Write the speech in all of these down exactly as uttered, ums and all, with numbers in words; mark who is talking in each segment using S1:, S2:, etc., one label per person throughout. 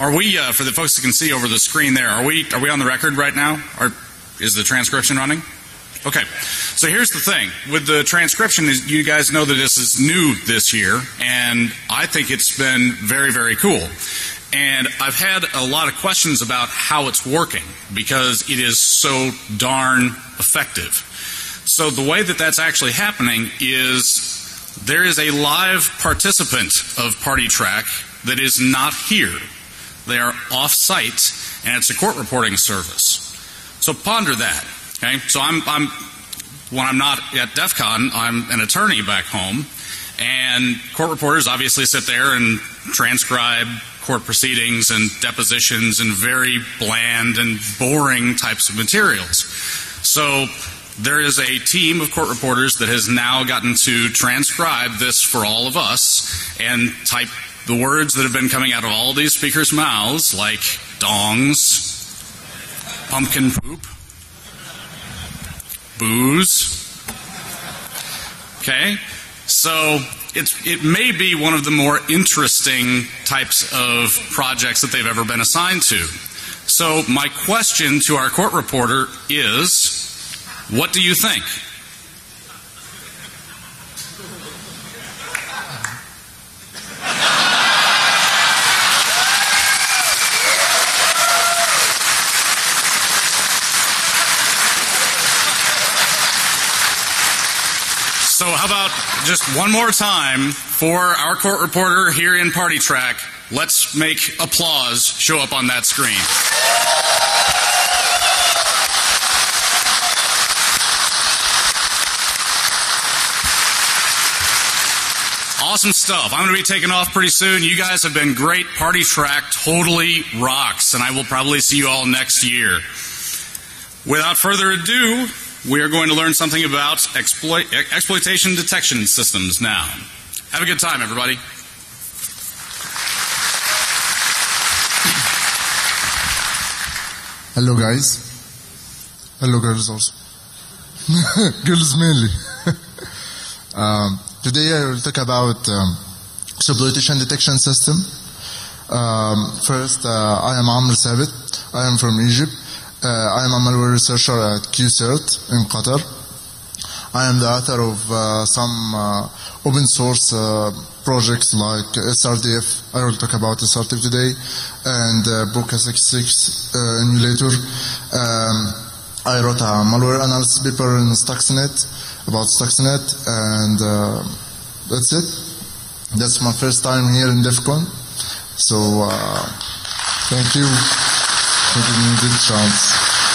S1: Are we, uh, for the folks that can see over the screen there, are we, are we on the record right now? Or is the transcription running? Okay. So here's the thing. With the transcription, you guys know that this is new this year, and I think it's been very, very cool. And I've had a lot of questions about how it's working, because it is so darn effective. So the way that that's actually happening is there is a live participant of PartyTrack that is not here. They are off-site, and it's a court reporting service. So ponder that. Okay, so I'm, I'm when I'm not at DEF CON, I'm an attorney back home, and court reporters obviously sit there and transcribe court proceedings and depositions and very bland and boring types of materials. So there is a team of court reporters that has now gotten to transcribe this for all of us and type the words that have been coming out of all these speakers' mouths, like dongs, pumpkin poop, booze. Okay? So it's, it may be one of the more interesting types of projects that they've ever been assigned to. So my question to our court reporter is, what do you think? So how about just one more time for our court reporter here in PartyTrack? Let's make applause show up on that screen. Awesome stuff. I'm going to be taking off pretty soon. You guys have been great. PartyTrack totally rocks, and I will probably see you all next year. Without further ado, we are going to learn something about exploit, exploitation detection systems now. Have a good time, everybody.
S2: Hello, guys. Hello, girls also. Girls mainly. um, today I will talk about um, exploitation detection system. Um, first, uh, I am Amr Sabit. I am from Egypt. Uh, I am a malware researcher at QCert in Qatar. I am the author of uh, some uh, open source uh, projects like S R D F. I will talk about S R D F today, and uh, Boca sixty-six uh, emulator. Um, I wrote a malware analysis paper in Stuxnet about Stuxnet, and uh, that's it. That's my first time here in DEF CON. So uh, thank you. Giving me this chance.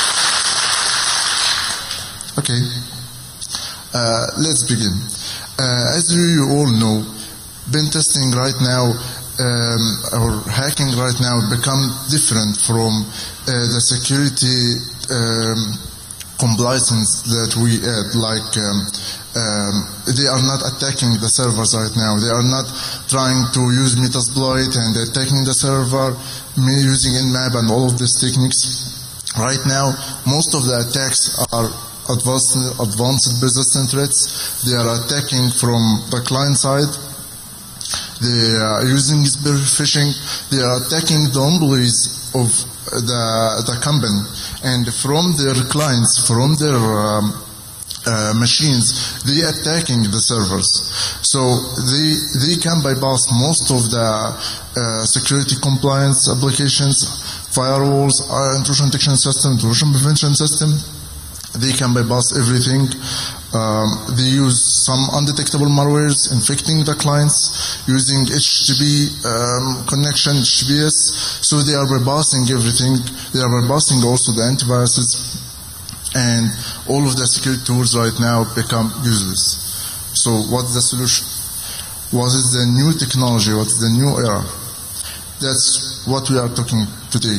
S2: Okay, uh, let's begin. Uh, as you all know, pen testing right now, um, or hacking right now, become different from uh, the security um, compliance that we had. Like um, um, they are not attacking the servers right now. They are not trying to use Metasploit and attacking the server, using Nmap and all of these techniques. Right now, most of the attacks are advanced, advanced persistent threats. They are attacking from the client side. They are using spear phishing. They are attacking the employees of the the company, and from their clients, from their um, uh, machines, they attacking the servers. So they they can bypass most of the uh, security compliance applications, firewalls, uh, intrusion detection system, intrusion prevention system. They can bypass everything. Um, they use some undetectable malwares, infecting the clients, using H T T P um, connection, H T T P S. So they are bypassing everything. They are bypassing also the antiviruses. And all of the security tools right now become useless. So what's the solution? What is the new technology? What's the new era? That's what we are talking today.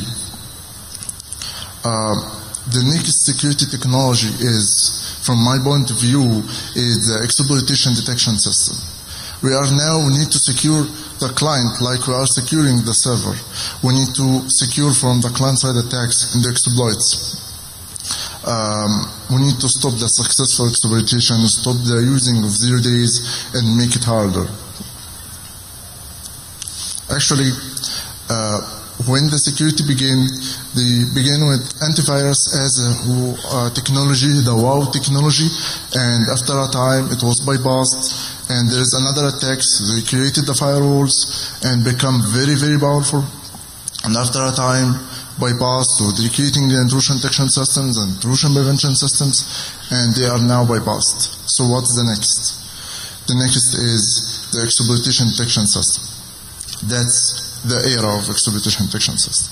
S2: Uh, the next security technology is, from my point of view, is the exploitation detection system. We are now, we need to secure the client like we are securing the server. We need to secure from the client-side attacks and the exploits. Um, we need to stop the successful exploitation, stop the using of zero days, and make it harder. Actually, uh, when the security began, they began with antivirus as a uh, technology, the WoW technology, and after a time it was bypassed, and there is another attack, so they created the firewalls and become very, very powerful, and after a time bypassed, so they're creating the intrusion detection systems and intrusion prevention systems, and they are now bypassed. So what's the next? The next is the exploitation detection system. That's the era of exploitation detection system.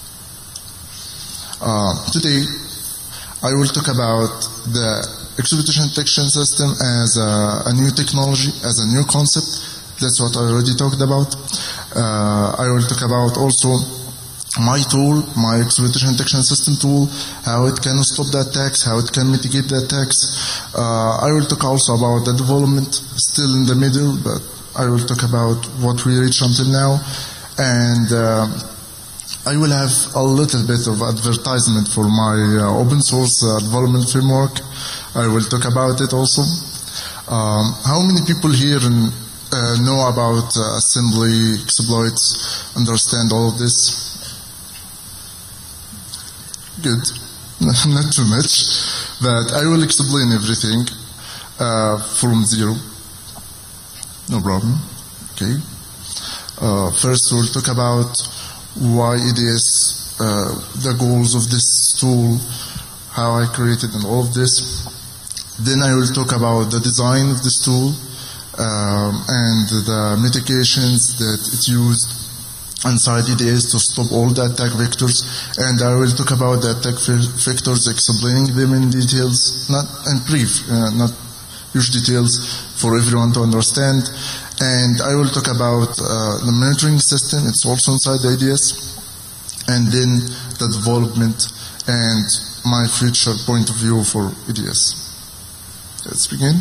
S2: Uh, today, I will talk about the exploitation detection system as a, a new technology, as a new concept. That's what I already talked about. Uh, I will talk about also my tool, my exploitation detection system tool, how it can stop the attacks, how it can mitigate the attacks. Uh, I will talk also about the development, still in the middle, but I will talk about what we reached until now. And uh, I will have a little bit of advertisement for my uh, open source uh, development framework. I will talk about it also. Um, how many people here in, uh, know about uh, assembly, exploits, understand all of this? Good. Not too much. But I will explain everything uh, from zero. No problem. Okay. Uh, first, we'll talk about why it is, uh, the goals of this tool, how I created and all of this. Then I will talk about the design of this tool um, and the mitigations that it used inside E D S to stop all the attack vectors. And I will talk about the attack vectors, explaining them in details, not in brief, uh, not huge details for everyone to understand. And I will talk about uh, the monitoring system. It's also inside the E D S. And then the development and my future point of view for E D S. Let's begin.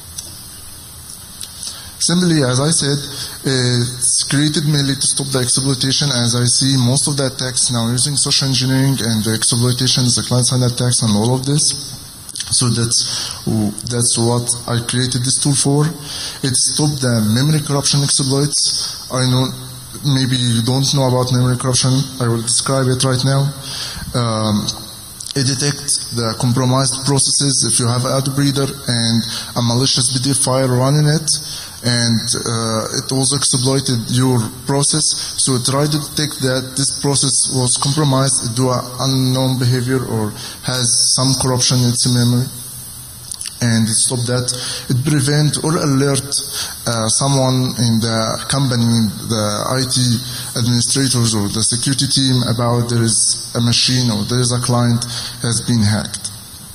S2: Simply, as I said, it's created mainly to stop the exploitation. As I see most of the attacks now using social engineering and the exploitations, the client-side attacks and all of this. So that's that's what I created this tool for. It stopped the memory corruption exploits. I know maybe you don't know about memory corruption. I will describe it right now. Um, it detects the compromised processes if you have an out-breeder and a malicious P D F file running it, and uh, it also exploited your process. So it tried to detect that this process was compromised, do an unknown behavior or has some corruption in its memory, and it stopped that. It prevent or alert uh, someone in the company, the I T administrators or the security team about there is a machine or there is a client has been hacked.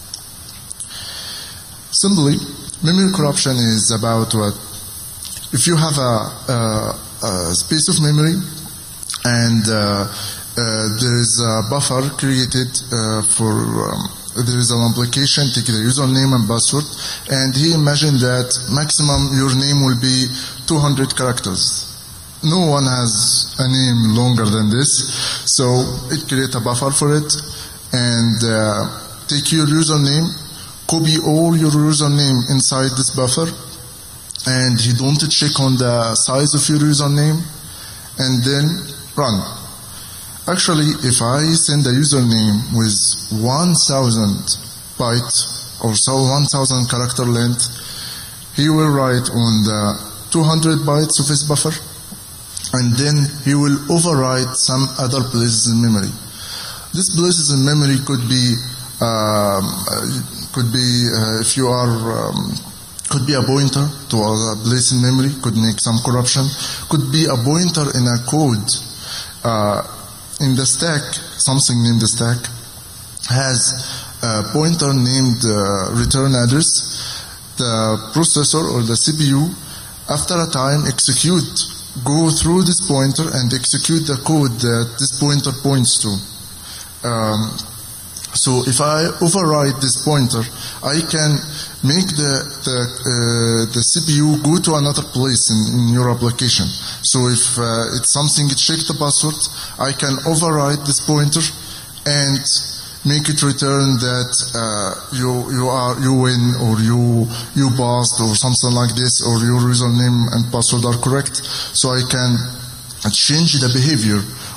S2: Simply, memory corruption is about what? If you have a, a, a space of memory and uh, uh, there is a buffer created uh, for um, there is an application, take the username and password, and he imagined that maximum your name will be two hundred characters. No one has a name longer than this, so it creates a buffer for it, and uh, take your username, copy all your username inside this buffer, and you don't check on the size of your username, and then run. Actually, if I send a username with one thousand bytes or so one thousand character length, he will write on the two hundred bytes of his buffer, and then he will overwrite some other places in memory. These places in memory could be, um, could be uh, if you are, um, could be a pointer to a place in memory, could make some corruption, could be a pointer in a code. Uh, in the stack, something named the stack, has a pointer named uh, return address. The processor or the C P U, after a time, execute go through this pointer and execute the code that this pointer points to. Um, so if I override this pointer, I can make the the, uh, the C P U go to another place in, in your application. So if uh, it's something, it check the password, I can override this pointer and make it return that uh, you you are you win or you you passed or something like this, or your username and password are correct. So I can change the behavior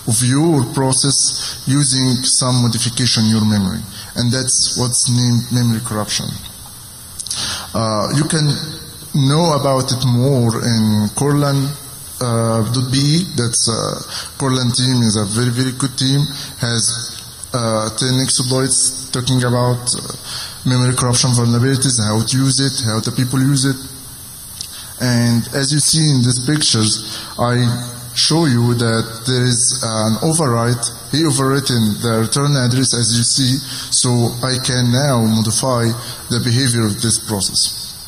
S2: of your process using some modification in your memory. And that's what's named memory corruption. Uh, you can know about it more in Corlan uh, .be. That's uh, Corlan team is a very, very good team, has uh, ten exploits talking about uh, memory corruption vulnerabilities, how to use it, how the people use it. And as you see in these pictures, I show you that there is an override. He overwritten the return address as you see, so I can now modify the behavior of this process.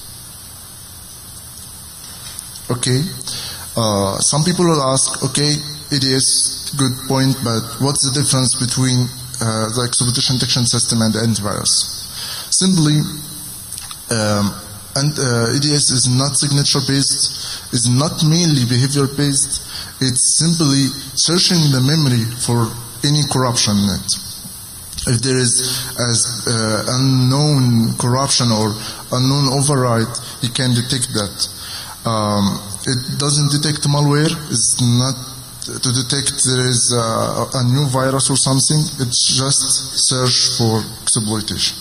S2: Okay, uh, some people will ask, okay, A D S, good point, but what's the difference between uh, the exploitation detection system and the antivirus? Simply, um, and uh, A D S is not signature based, is not mainly behavior based. It's simply searching the memory for any corruption in it. If there is as uh, unknown corruption or unknown override, he can detect that. Um, it doesn't detect malware. It's not to detect there is a, a new virus or something. It's just search for exploitation.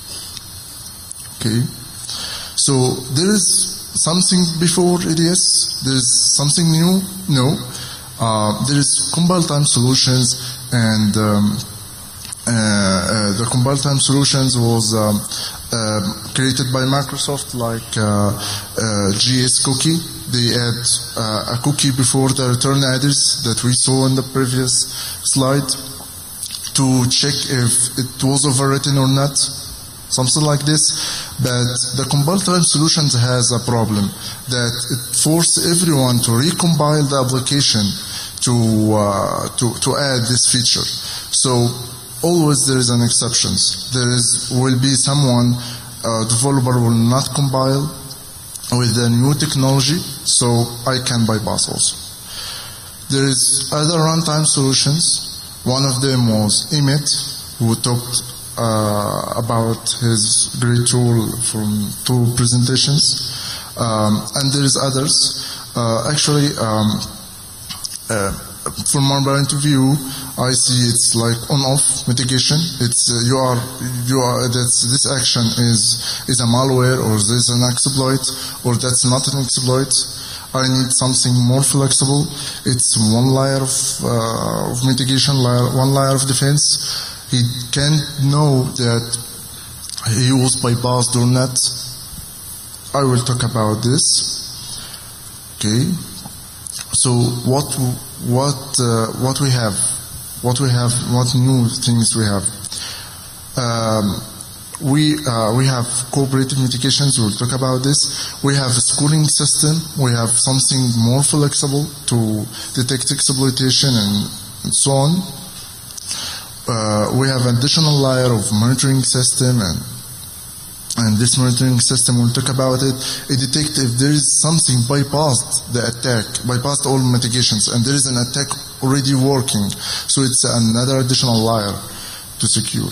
S2: Okay. So there is something before A D S. There is something new. No. Uh, there is compile time solutions, and um, uh, uh, the compile time solutions was um, uh, created by Microsoft, like uh, uh, G S cookie. They add uh, a cookie before the return address that we saw in the previous slide to check if it was overwritten or not, something like this. But the compile time solutions has a problem that it forces everyone to recompile the application to uh, to to add this feature. So always there is an exceptions. There is will be someone uh, developer will not compile with the new technology, so I can bypass also. There is other runtime solutions. One of them was Emmet, who talked uh, about his great tool from two presentations, um, and there is others. Uh, actually. Um, Uh, from our point of view, I see it's like on-off mitigation. It's uh, you are you are that's this action is is a malware, or there's an exploit, or that's not an exploit. I need something more flexible. It's one layer of, uh, of mitigation, layer, one layer of defense. He can't know that he was bypassed or not. I will talk about this. Okay. So what what uh, what we have, what we have, what new things we have? Um, we uh, we have cooperative mitigations. We'll talk about this. We have a scoring system. We have something more flexible to detect exploitation and, and so on. Uh, we have an additional layer of monitoring system, and and this monitoring system, we'll talk about it. It detects if there is something bypassed the attack, bypassed all mitigations, and there is an attack already working. So it's another additional layer to secure.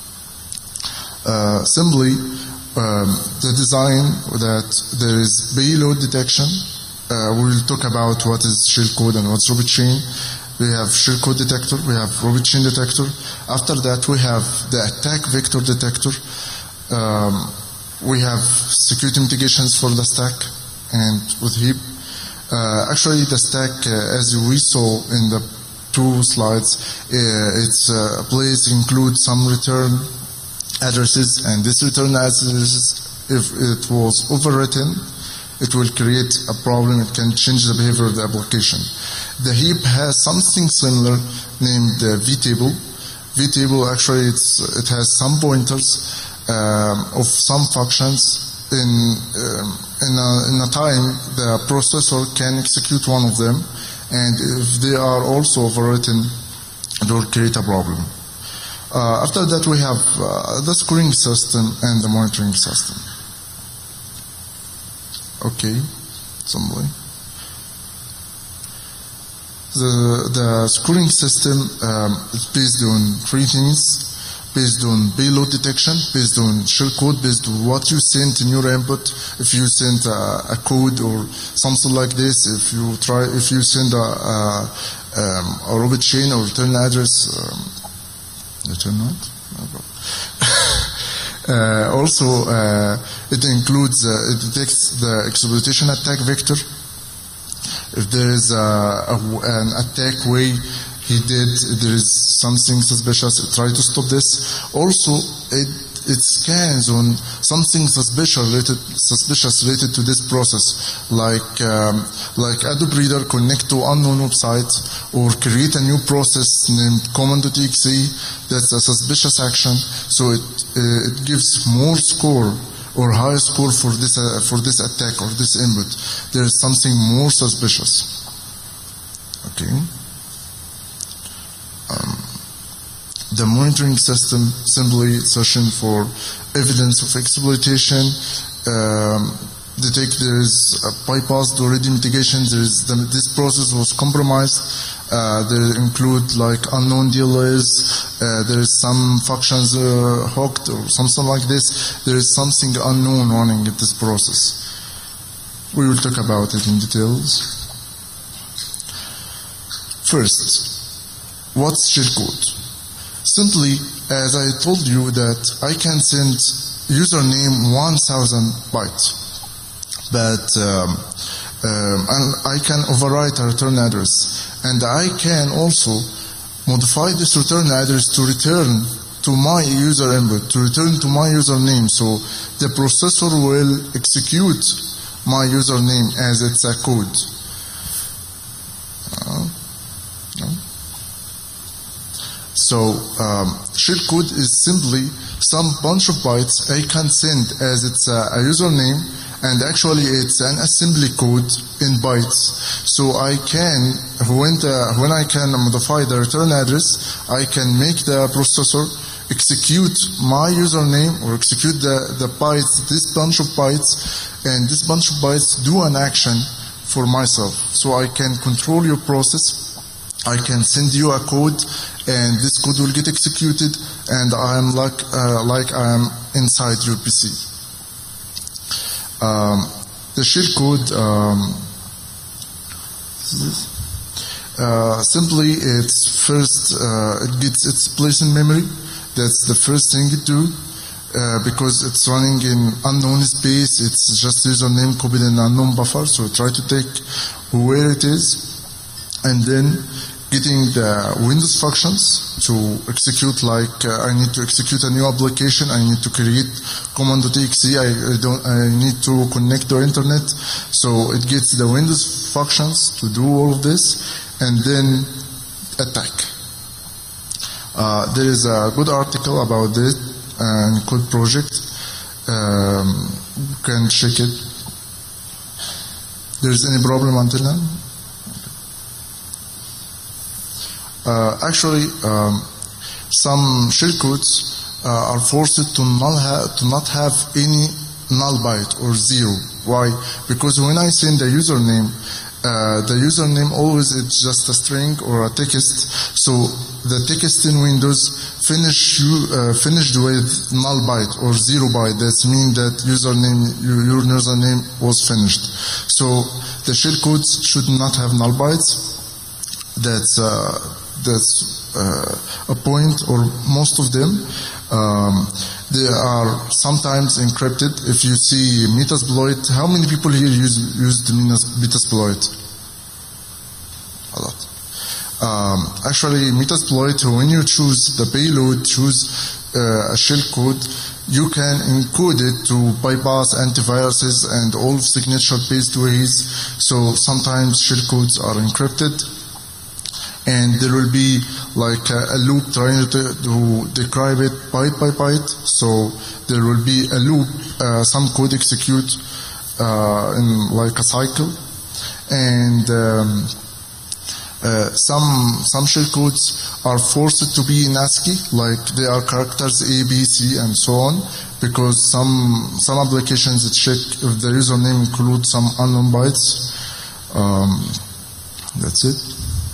S2: Uh, simply, um, the design that there is payload detection. Uh, we'll talk about what is shellcode and what's Robot Chain. We have shellcode detector. We have Robot Chain detector. After that, we have the attack vector detector. Um, we have security mitigations for the stack and with heap. Uh, actually, the stack, uh, as we saw in the two slides, uh, its uh, place includes some return addresses, and this return addresses, if it was overwritten, it will create a problem. It can change the behavior of the application. The heap has something similar named uh, vtable. Vtable actually it's, it has some pointers Um, of some functions in um, in, a, in a time the processor can execute one of them, and if they are also overwritten, it will create a problem. Uh, after that, we have uh, the scoring system and the monitoring system. Okay, somebody. The the scoring system um, is based on three things. Based on payload detection, based on shellcode, based on what you sent in your input. If you send a, a code or something like this, if you try, if you send a, a, um, a robot chain or return address. Um, return what? uh, also, uh, it includes, uh, it detects the exploitation attack vector. If there is a, a, an attack way he did, there is something suspicious, it tries to stop this. Also, it, it scans on something suspicious related, suspicious related to this process, like um, like Adobe Reader connect to unknown website or create a new process named command.exe. That's a suspicious action, so it uh, it gives more score or higher score for this uh, for this attack or this input. There is something more suspicious. Okay. Um, The monitoring system simply searching for evidence of exploitation, um, detect there is a bypassed already mitigation, there is the, this process was compromised, uh, there include like unknown D L Ls, uh, there is some functions uh, hooked or something like this, there is something unknown running in this process. We will talk about it in details. First, what's shellcode? Simply, as I told you that I can send username one thousand bytes, but um, um, and I can overwrite a return address, and I can also modify this return address to return to my user input, to return to my username, so the processor will execute my username as it's a code. Uh, no. So um, shellcode is simply some bunch of bytes I can send as it's a, a username, and actually it's an assembly code in bytes. So I can, when, the, when I can modify the return address, I can make the processor execute my username or execute the, the bytes, this bunch of bytes, and this bunch of bytes do an action for myself. So I can control your process. I can send you a code, and this code will get executed, and I am like uh, like I am inside your P C. Um, the shellcode um, uh, simply it's first uh, it gets its place in memory. That's the first thing it do. Uh, because it's running in unknown space, it's just username copied in unknown buffer, so try to take where it is, and then getting the Windows functions to execute, like uh, I need to execute a new application, I need to create command.exe, I, I don't, I need to connect to internet, so it gets the Windows functions to do all of this, and then attack. Uh, there is a good article about this uh, in Code Project. Um, you can check it. There's any problem until now? Uh, actually, um, some shellcodes uh, are forced to not, have, to not have any null byte or zero. Why? Because when I send a username, uh, the username always is just a string or a text. So the text in Windows finish you, uh, finished with null byte or zero byte. That means that username, your, your username was finished. So the shellcodes should not have null bytes. That's uh, that's uh, a point, or most of them. Um, they are sometimes encrypted. If you see Metasploit, how many people here use use the Metasploit? A lot. Um, actually, Metasploit, when you choose the payload, choose uh, a shellcode, you can encode it to bypass antiviruses and all signature-based ways. So sometimes shellcodes are encrypted. And there will be like a, a loop trying to, to describe it byte by byte. So there will be a loop, uh, some code execute uh, in like a cycle, and um, uh, some some shellcodes are forced to be in ASCII, like they are characters A, B, C, and so on, because some some applications check if the username includes some unknown bytes. Um, that's it.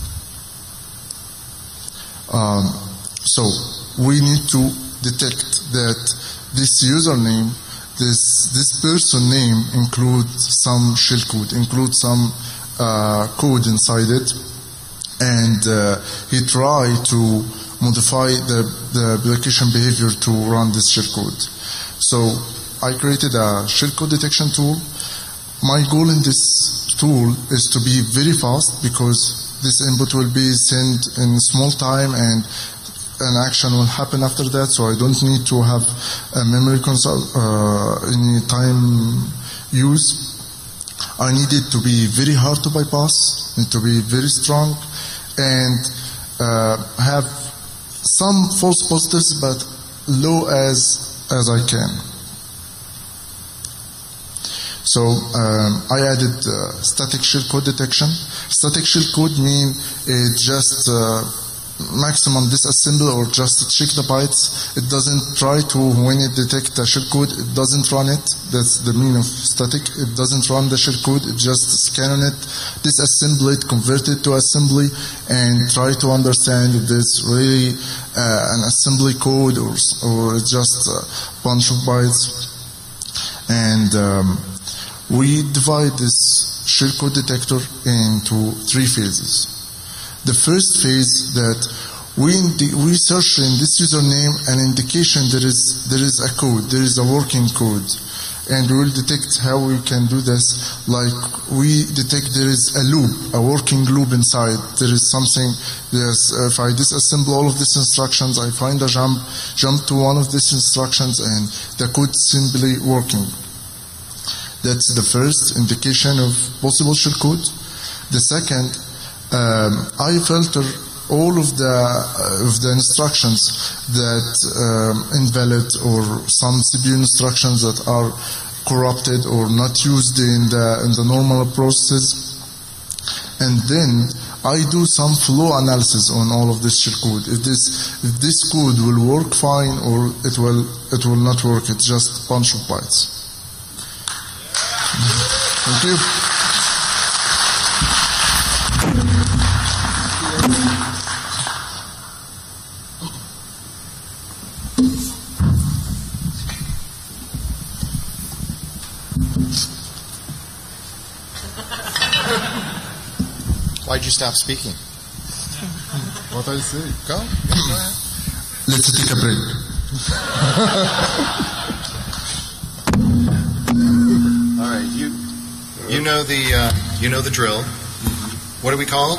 S2: Um, so we need to detect that this username, this this person name includes some shellcode, includes some uh, code inside it, and uh, he tried to modify the, the application behavior to run this shellcode. So I created a shellcode detection tool. My goal in this tool is to be very fast, because this input will be sent in small time and an action will happen after that, so I don't need to have a memory consult, uh, any time use. I need it to be very hard to bypass, need to be very strong, and uh, have some false positives, but low as as I can. So um, I added uh, static shellcode detection. Static shellcode mean it just uh, maximum disassemble or just check the bytes. It doesn't try to, when it detects a shellcode, it doesn't run it. That's the meaning of static. It doesn't run the shellcode, it just scan on it, disassemble it, convert it to assembly, and try to understand if there's really uh, an assembly code or, or just a bunch of bytes. And um, we divide this shellcode detector into three phases. The first phase, that we we search in this username an indication there is there is a code, there is a working code, and we will detect how we can do this. Like we detect there is a loop, a working loop inside. There is something. Yes, if I disassemble all of these instructions, I find a jump, jump to one of these instructions, and the code simply working. That's the first indication of possible shellcode. The second, um, I filter all of the uh, of the instructions that um, invalid, or some C P U instructions that are corrupted or not used in the in the normal processes, and then I do some flow analysis on all of this shellcode. If this if this code will work fine or it will it will not work. It's just a bunch of bytes. Thank you.
S3: Why'd you stop speaking?
S2: What I say?
S3: Go. Yeah, go ahead.
S2: Let's take a break.
S3: All right, you you know the uh, you know the drill. What are we called?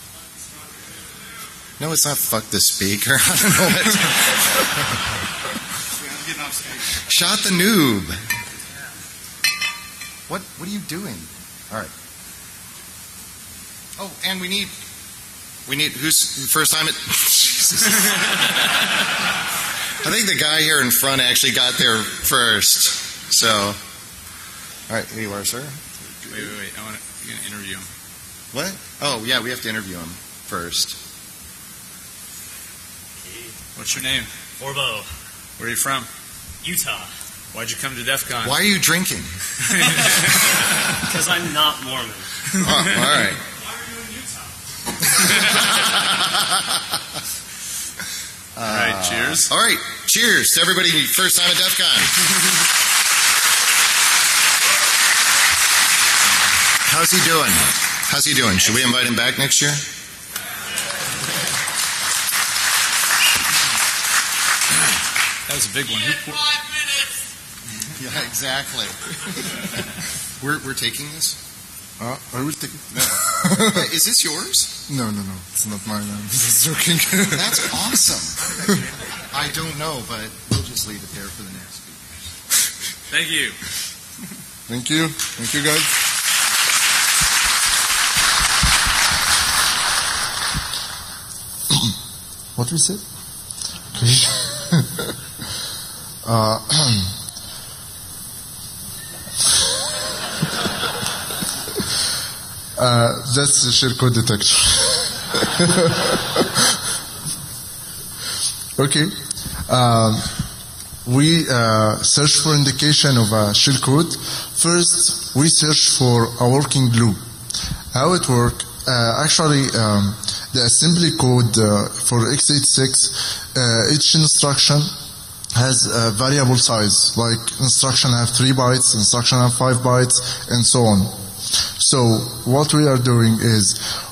S3: No, it's not fuck the speaker. I don't know what. Shot the noob. What what are you doing? All right. Oh, and we need we need who's first time at Jesus. I think the guy here in front actually got there first. So, all right, here you are, sir.
S1: Wait, wait, wait. I want to you're gonna interview him.
S3: What? Oh, yeah, we have to interview him first.
S1: What's your name?
S4: Orbo,
S1: Where are you from?
S4: Utah.
S1: Why'd you come to DEF CON?
S3: Why are you drinking?
S4: Because I'm not Mormon.
S3: Oh, all right.
S4: Why are you in Utah?
S1: All right, cheers.
S3: All right, cheers to everybody. First time at DEF CON. How's he doing? How's he doing? Should we invite him back next year?
S1: That was a big one. Who pour-
S4: Five minutes.
S3: Yeah, exactly. we're we're taking this.
S2: Uh, I will take it.
S3: No. Is this yours?
S2: No, no, no. It's not mine. I'm just joking.
S3: That's awesome. I don't know, but we'll just leave it there for the next speakers.
S1: Thank you.
S2: Thank you. Thank you, guys. What we said? uh, uh, that's the shellcode detector. Okay. Um, we uh, search for indication of a shellcode. First, we search for a working loop. How it works? Uh, actually, um, the assembly code uh, for x eighty-six, uh, each instruction has a variable size. Like instruction have three bytes, instruction have five bytes, and so on. So what we are doing is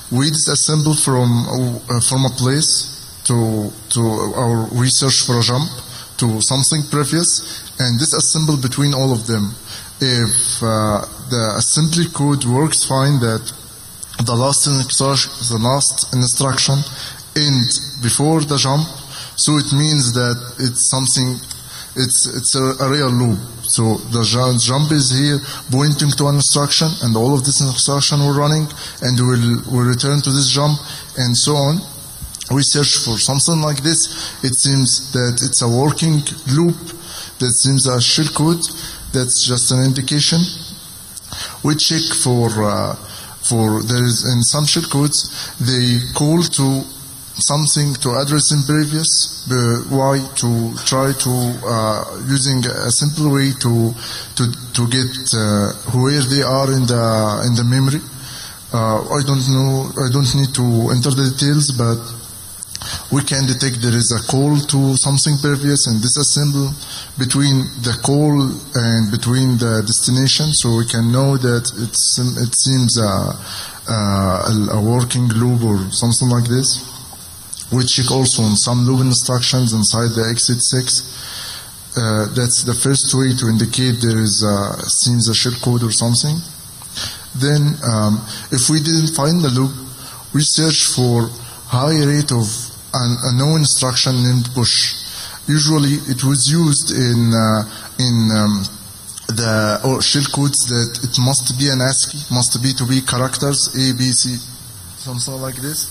S2: we disassemble from uh, from a place to to our research for a jump to something previous, and disassemble between all of them. If uh, the assembly code works fine, that the last instruction, the last instruction ends before the jump, so it means that it's something, it's it's a, a real loop. So the jump is here pointing to an instruction, and all of this instruction will running, and will will return to this jump, and so on. We search for something like this. It seems that it's a working loop. That seems a shellcode. That's just an indication. We check for uh, for there is in some shellcodes they call to something to address in previous. Uh, why to try to uh, using a simple way to to to get uh, where they are in the in the memory. Uh, I don't know. I don't need to enter the details, but we can detect there is a call to something previous and disassemble between the call and between the destination, so we can know that it's it seems a, a, a working loop or something like this. We check also on some loop instructions inside the x eighty-six. Uh, that's the first way to indicate there is a, seems a shellcode or something. Then, um, if we didn't find the loop, we search for high rate of an, a known instruction named push. Usually, it was used in uh, in um, the oh, shellcodes that it must be an ASCII, must be to be characters A, B, C, something like this.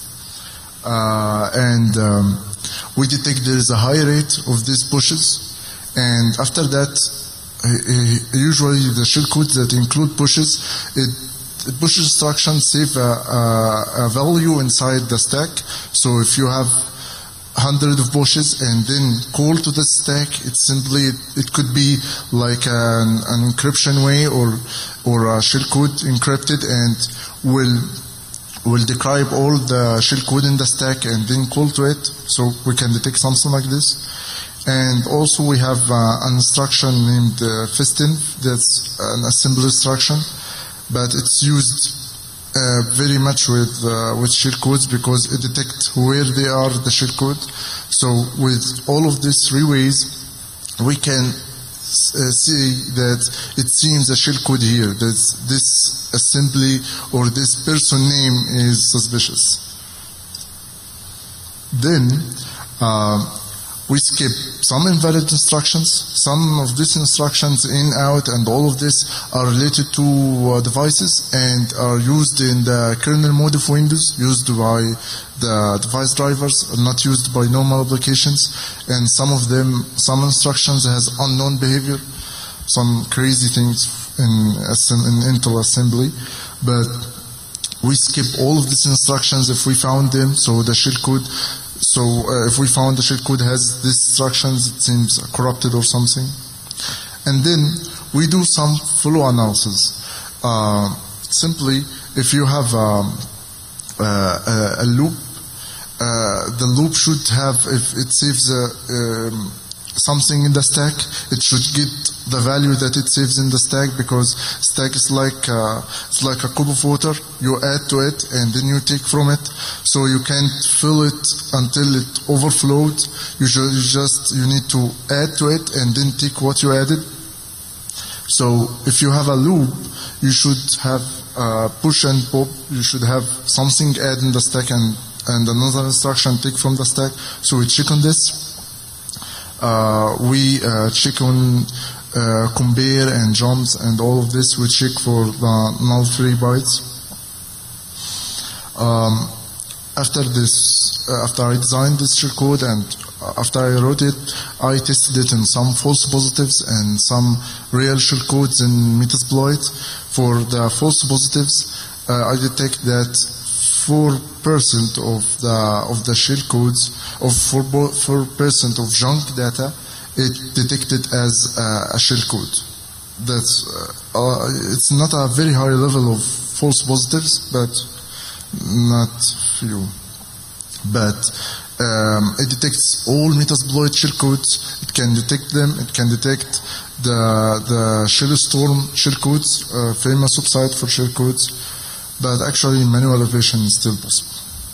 S2: Uh, and um, we detect there is a high rate of these pushes, and after that, uh, usually the shellcodes that include pushes, it the push instruction save a, a, a value inside the stack. So if you have hundred of pushes and then call to the stack, it simply it, it could be like an, an encryption way or or a shellcode encrypted and will will describe all the shellcode in the stack and then call to it. So we can detect something like this. And also we have uh, an instruction named uh, fistin. That's an assembly instruction, but it's used uh, very much with uh, with shellcodes because it detects where they are, the shellcode. So with all of these three ways, we can uh, see that it seems a shellcode here, that this assembly or this person name is suspicious. Then uh, we skip some invalid instructions. Some of these instructions in, out, and all of this are related to uh, devices and are used in the kernel mode of Windows, used by the device drivers, not used by normal applications. And some of them, some instructions has unknown behavior, some crazy things in, in Intel assembly. But we skip all of these instructions if we found them, so the shellcode So uh, if we found the shellcode has these instructions, it seems corrupted or something. And then we do some flow analysis. Uh, simply, if you have um, uh, a loop, uh, the loop should have, if it saves a, um, something in the stack, it should get the value that it saves in the stack, because stack is like uh, it's like a cup of water. You add to it and then you take from it, so you can't fill it until it overflowed. You, should, you just you need to add to it and then take what you added. So if you have a loop, you should have uh, push and pop. You should have something add in the stack and and another instruction take from the stack. So we check on this. Uh, we uh, check on uh, compare and jumps and all of this. We check for the null-free bytes. Um, after this, uh, after I designed this shellcode and after I wrote it, I tested it in some false positives and some real shellcodes in Metasploit. For the false positives, uh, I detect that four percent of the of the shellcodes, of four percent of junk data, it detected as uh, a shellcode. That's uh, uh, it's not a very high level of false positives, but not few. But um, it detects all Metasploit shellcodes. It can detect them. It can detect the the Shellstorm shellcodes, uh, famous website for shellcodes. but actually manual evaluation is still possible.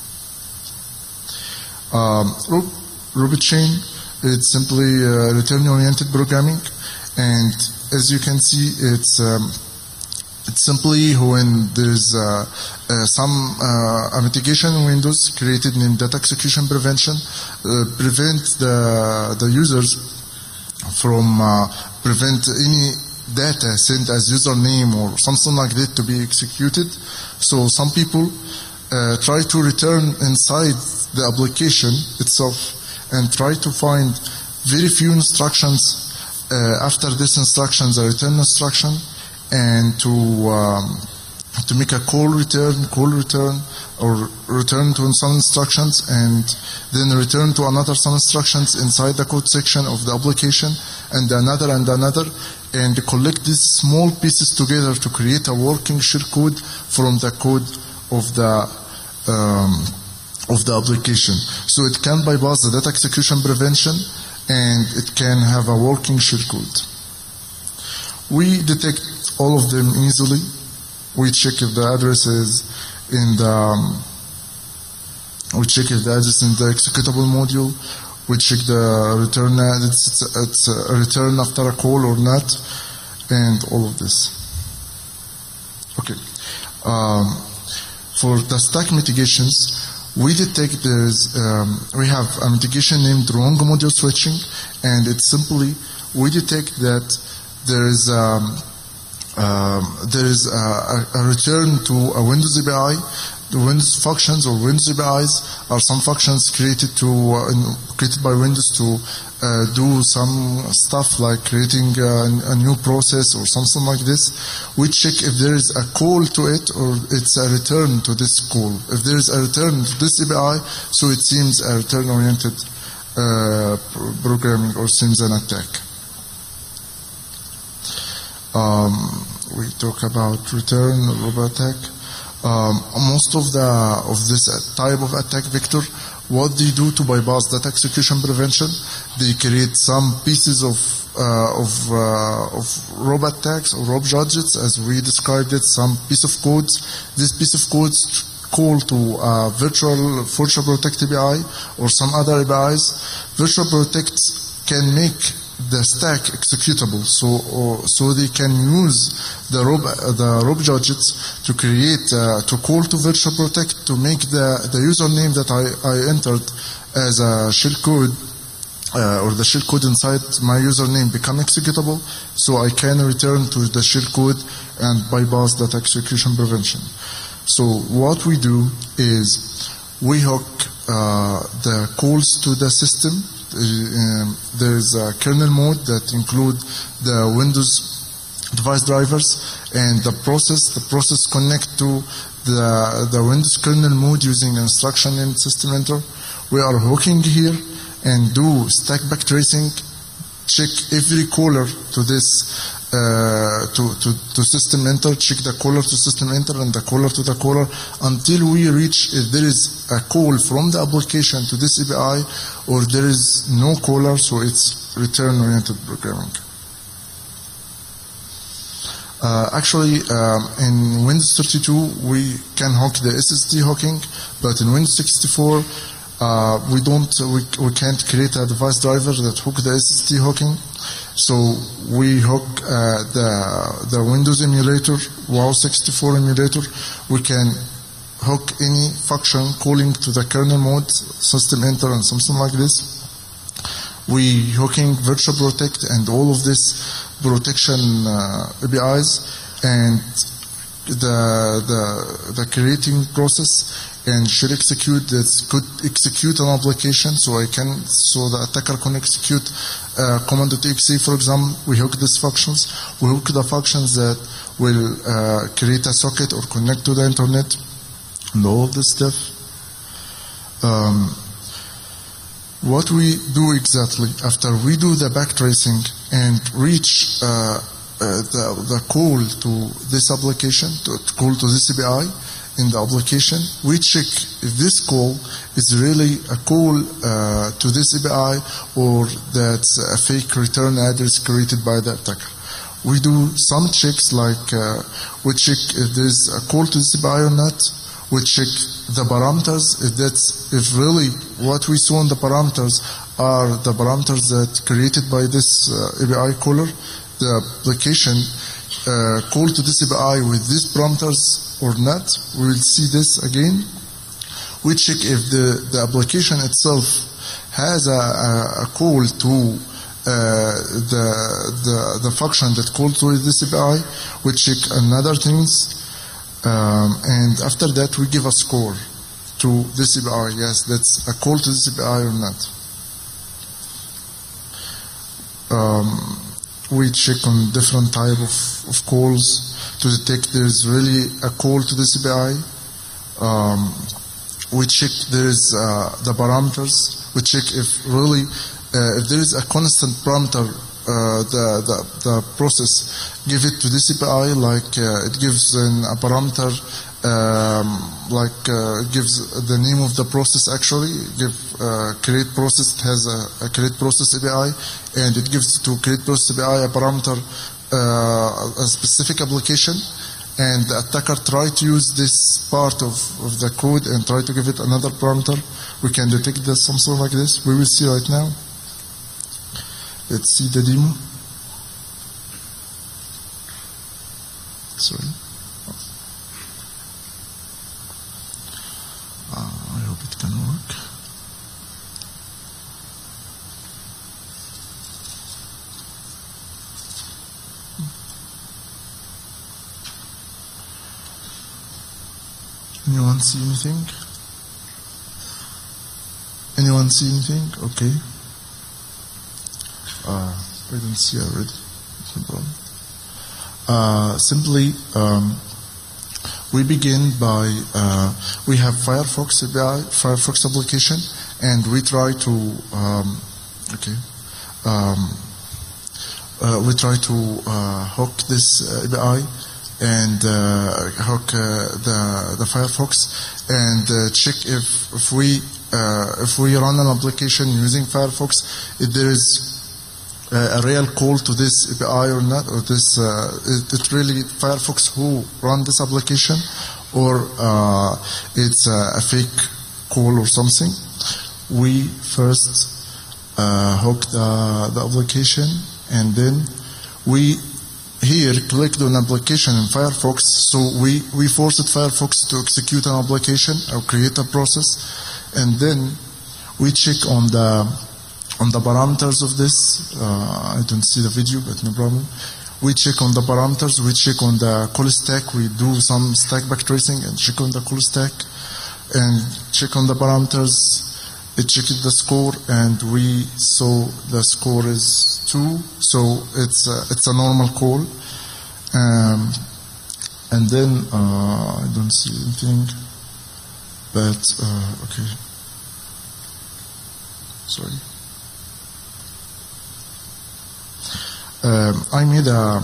S2: Um, RubyChain, it's simply uh, return-oriented programming, and as you can see, it's um, it's simply when there's uh, uh, some uh, a mitigation windows created named data execution prevention, uh, prevent the the users from uh, prevent any data sent as username or something like that to be executed. So some people uh, try to return inside the application itself and try to find very few instructions uh, after this instruction, the return instruction, and to um, to make a call return, call return, or return to some instructions, and then return to another some instructions inside the code section of the application, and another and another, and collect these small pieces together to create a working shellcode from the code of the um, of the application. So it can bypass the data execution prevention, and it can have a working shellcode. We detect all of them easily. We check if the address is in the, um, we check if the address in the executable module. We check the return, it's, it's, it's a return after a call or not, and all of this. Okay. Um, for the stack mitigations, we detect there's, um, we have a mitigation named wrong module switching, and it's simply, we detect that there is, um, Um, there is a, a return to a Windows A P I. The Windows functions or Windows A P Is are some functions created to uh, created by Windows to uh, do some stuff like creating a, a new process or something like this. We check if there is a call to it or it's a return to this call. If there is a return to this A P I, so it seems a return-oriented uh, programming or seems an attack. Um, we talk about return, robot attack. Um, most of the of this type of attack vector, what they do to bypass data execution prevention, they create some pieces of uh, of uh, of robot attacks or rob gadgets, as we described it. Some piece of codes. This piece of codes call to a virtual virtual protect A P I or some other A P Is. Virtual protect can make the stack executable, so or, so they can use the rob the rob gadgets to create uh, to call to virtual protect to make the the username that I, I entered as a shellcode uh, or the shellcode inside my username become executable, so I can return to the shellcode and bypass that execution prevention. So what we do is we hook uh, the calls to the system. Um, there is a kernel mode that include the Windows device drivers, and the process the process connect to the the Windows kernel mode using instruction in system enter. We are hooking here and do stack backtracing, check every caller to this uh, to, to to system enter, check the caller to system enter and the caller to the caller until we reach if there is a call from the application to this A P I or there is no caller, so it's return-oriented programming. Uh, actually, um, in Windows thirty-two we can hook the S S D hooking, but in Windows sixty-four uh, we don't we, we can't create a device driver that hook the S S D hooking. So we hook uh, the the Windows emulator, WoW sixty-four emulator. We can hook any function calling to the kernel mode, system enter, and something like this. We hooking virtual protect and all of this protection uh, A P Is, and the the the creating process and should execute that could execute an application, so I can so the attacker can execute uh, command.exe, for example. We hook these functions. We hook the functions that will uh, create a socket or connect to the internet and all of this stuff. Um, what we do exactly after we do the backtracing and reach uh, uh, the the call to this application, to, to call to this A P I in the application, we check if this call is really a call uh, to this A P I or that's a fake return address created by the attacker. we do some checks like uh, we check if there's a call to the C P I or not. We check the parameters, if that's, if really what we saw in the parameters are the parameters that created by this uh, A P I caller, the application uh, call to this A P I with these parameters or not. We will see this again. We check if the, the application itself has a, a, a call to uh, the, the, the function that called to this A P I. We check another things. Um, and after that, we give a score to this A P I. Yes, that's a call to this A P I or not. Um, we check on different type of, of calls to detect there's really a call to this A P I. Um, we check there is uh, the parameters. We check if really uh, if there is a constant parameter. Uh, the, the the process give it to this A P I like uh, it gives an, a parameter um, like uh, gives the name of the process actually give uh, create process. It has a, a create process A P I and it gives to create process A P I a parameter uh, a specific application, and the attacker try to use this part of, of the code and try to give it another parameter. We can detect this something like this. We will see right now. Let's see the demo. Sorry. Uh, I hope it can work. Anyone see anything? Anyone see anything? Okay. Uh, I don't see already. No problem. Uh, simply, um, we begin by, uh, we have Firefox A P I, Firefox application, and we try to, um, okay, um, uh, we try to uh, hook this uh, A P I and uh, hook uh, the the Firefox and uh, check if if we uh, if we run an application using Firefox, if there is Uh, a real call to this A P I or not, or this uh, is it really Firefox who run this application, or uh, it's uh, a fake call or something. We first uh, hook the, the application, and then we here clicked on application in Firefox, so we, we forced Firefox to execute an application or create a process, and then we check on the on the parameters of this. uh, I don't see the video, but no problem. We check on the parameters, we check on the call stack, we do some stack backtracing and check on the call stack, and check on the parameters, it checked the score, and we saw the score is two, so it's a, it's a normal call. Um, and then, uh, I don't see anything, but, uh, okay. Sorry. Um, I made a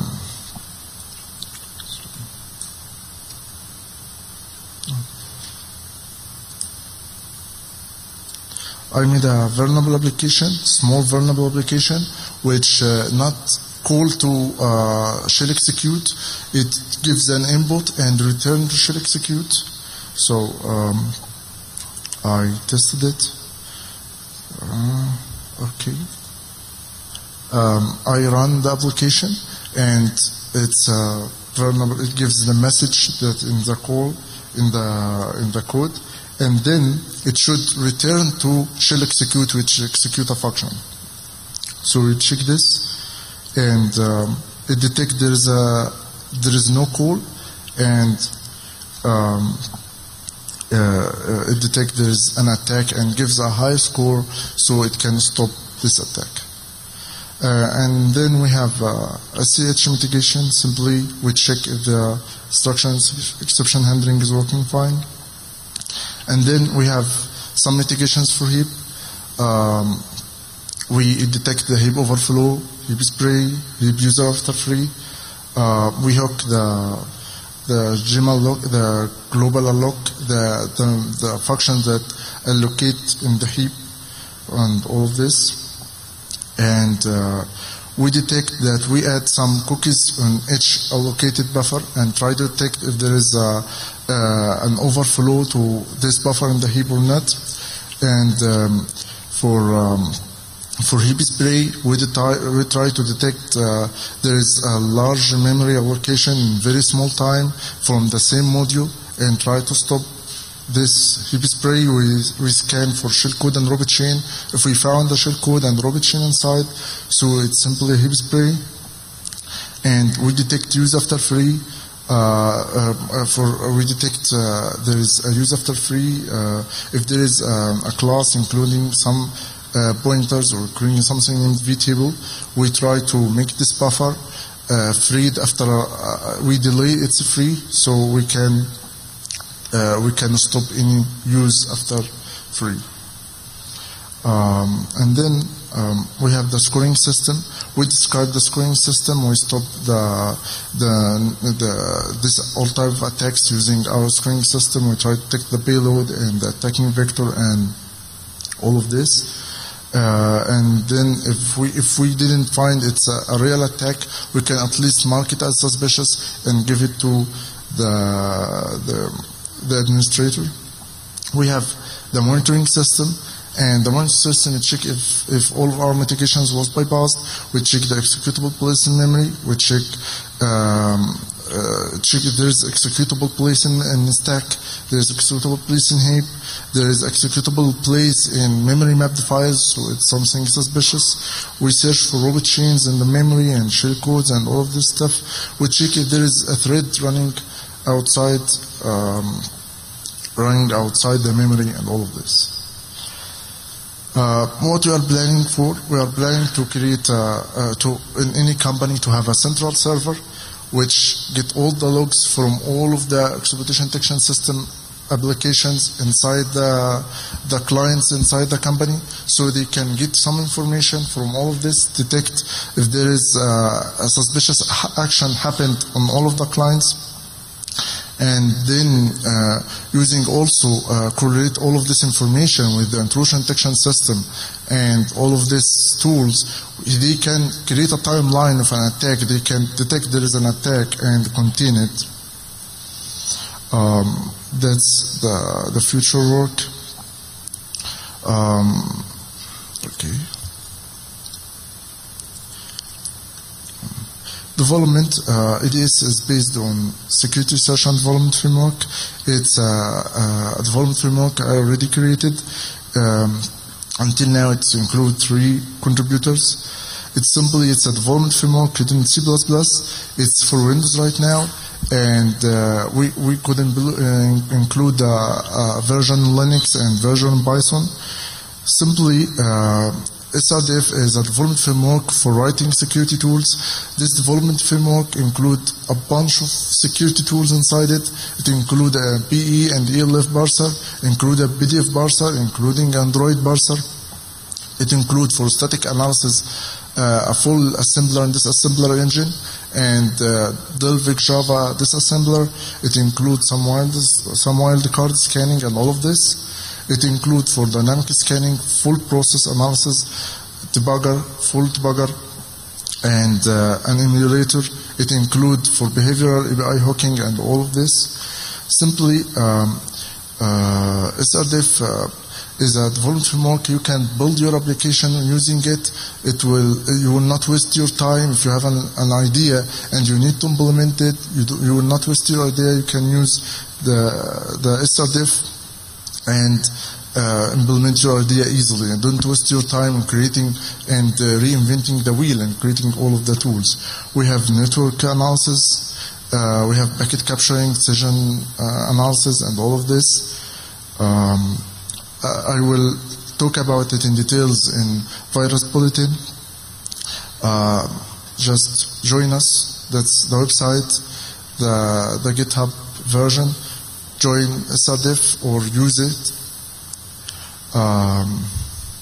S2: I made a vulnerable application, small vulnerable application, which uh, not call to uh, shell execute. It gives an input and return to shell execute. So um, I tested it. Uh, okay. Um, I run the application, and it's uh, vulnerable. It gives the message that in the call, in the in the code, and then it should return to shell execute, which execute a function. So we check this, and um, it detects there is a there is no call, and um, uh, it detects there is an attack and gives a high score, so it can stop this attack. Uh, and then we have uh, a C H mitigation. Simply, we check if the instructions exception handling is working fine. And then we have some mitigations for heap. Um, we detect the heap overflow, heap spray, heap user after free. Uh, we hook the the gemal lock, the global alloc, the, the the functions that allocate in the heap, and all of this. And uh, we detect that we add some cookies on each allocated buffer and try to detect if there is a, uh, an overflow to this buffer in the heap or not. And um, for um, for heap spray, we, we try to detect uh, there is a large memory allocation in very small time from the same module and try to stop this heap spray. We, we scan for shellcode and Robot chain. If we found the shellcode and Robot chain inside, so it's simply a heap spray. And we detect use after free. Uh, uh, for uh, we detect uh, there is a use after free uh, if there is um, a class including some uh, pointers or creating something named vtable, we try to make this buffer uh, freed after uh, we delay it's free, so we can uh, we can stop any use after free. Um, and then um, we have the scoring system. We describe the scoring system. We stop the the the this all type of attacks using our scoring system. We try to take the payload and the attacking vector and all of this. Uh, and then if we if we didn't find it's a, a real attack, we can at least mark it as suspicious and give it to the the, the administrator. We have the monitoring system. And the monitoring system, we check if, if all of our mitigations was bypassed. We check the executable place in memory. We check um, uh, check if there is executable place in, in stack. There is executable place in heap. There is executable place in memory mapped files, so it's something suspicious. We search for robot chains in the memory and shellcodes and all of this stuff. We check if there is a thread running outside, um, running outside the memory and all of this. Uh, what we are planning for, we are planning to create, uh, uh, to in any company to have a central server which get all the logs from all of the exploitation detection system applications inside the, the clients inside the company, so they can get some information from all of this, detect if there is uh, a suspicious action happened on all of the clients. And then uh, using also uh, correlate all of this information with the intrusion detection system and all of these tools, they can create a timeline of an attack. They can detect there is an attack and contain it. Um, that's the the future work. Um, okay. Development, uh, E D S is based on Security Research and Development Framework. It's a, a development framework I already created. Um, until now, it's include three contributors. It's simply, it's a development framework written in C plus plus. It's for Windows right now. And uh, we, we could uh, include a, a version Linux and version Python. Simply, uh, S R D F is a development framework for writing security tools. This development framework includes a bunch of security tools inside it. It includes a P E and E L F parser, include a P D F parser, including Android parser. It includes for static analysis uh, a full assembler and disassembler engine, and uh, Delphic Java disassembler. It includes some wild, some wildcard scanning and all of this. It includes for dynamic scanning, full process analysis, debugger, full debugger, and uh, an emulator. It includes for behavioral A P I hooking and all of this. Simply, um, uh, S R D F uh, is a development framework. You can build your application using it. It will, you will not waste your time. If you have an, an idea and you need to implement it, you, do, you will not waste your idea. You can use the, the S R D F and uh, implement your idea easily, and don't waste your time in creating and uh, reinventing the wheel and creating all of the tools. We have network analysis, uh, we have packet capturing, session uh, analysis, and all of this. Um, I will talk about it in details in Virus Bulletin. Uh, just join us. That's the website, the, the GitHub version. Join S R D F or use it. Um,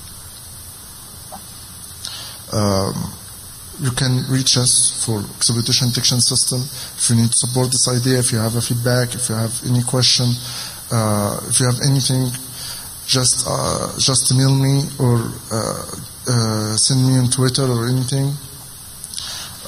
S2: um, you can reach us for exploitation detection system if you need to support this idea, if you have a feedback, if you have any question, uh, if you have anything, just uh, just email me or uh, uh, send me on Twitter or anything.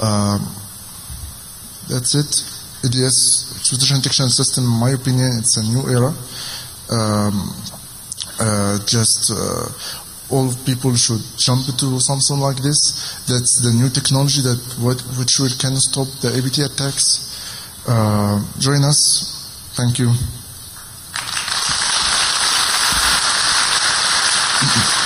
S2: Um, that's it. A D S, Exfiltration Detection System, in my opinion, it's a new era. Um, uh, just uh, all people should jump into something like this. That's the new technology that what, which will can stop the A B T attacks. Uh, join us. Thank you.